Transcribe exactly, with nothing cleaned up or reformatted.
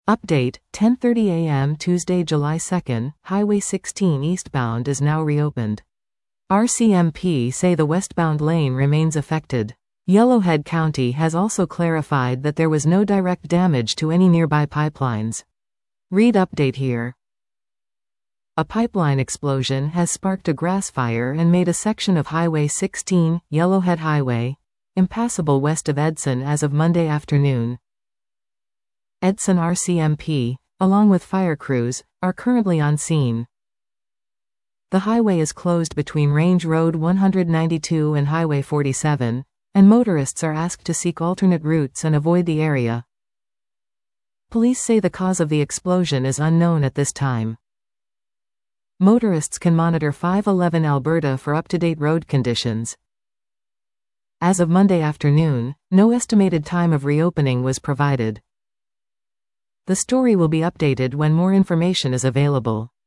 Update, ten thirty a m Tuesday, July second, Highway sixteen eastbound is now reopened. R C M P say the westbound lane remains affected. Yellowhead County has also clarified that there was no direct damage to any nearby pipelines. Read update here. A pipeline explosion has sparked a grass fire and made a section of Highway sixteen, Yellowhead Highway, impassable west of Edson as of Monday afternoon. Edson R C M P, along with fire crews, are currently on scene. The highway is closed between Range Road one ninety-two and Highway forty-seven, and motorists are asked to seek alternate routes and avoid the area. Police say the cause of the explosion is unknown at this time. Motorists can monitor five eleven Alberta for up-to-date road conditions. As of Monday afternoon, no estimated time of reopening was provided. The story will be updated when more information is available.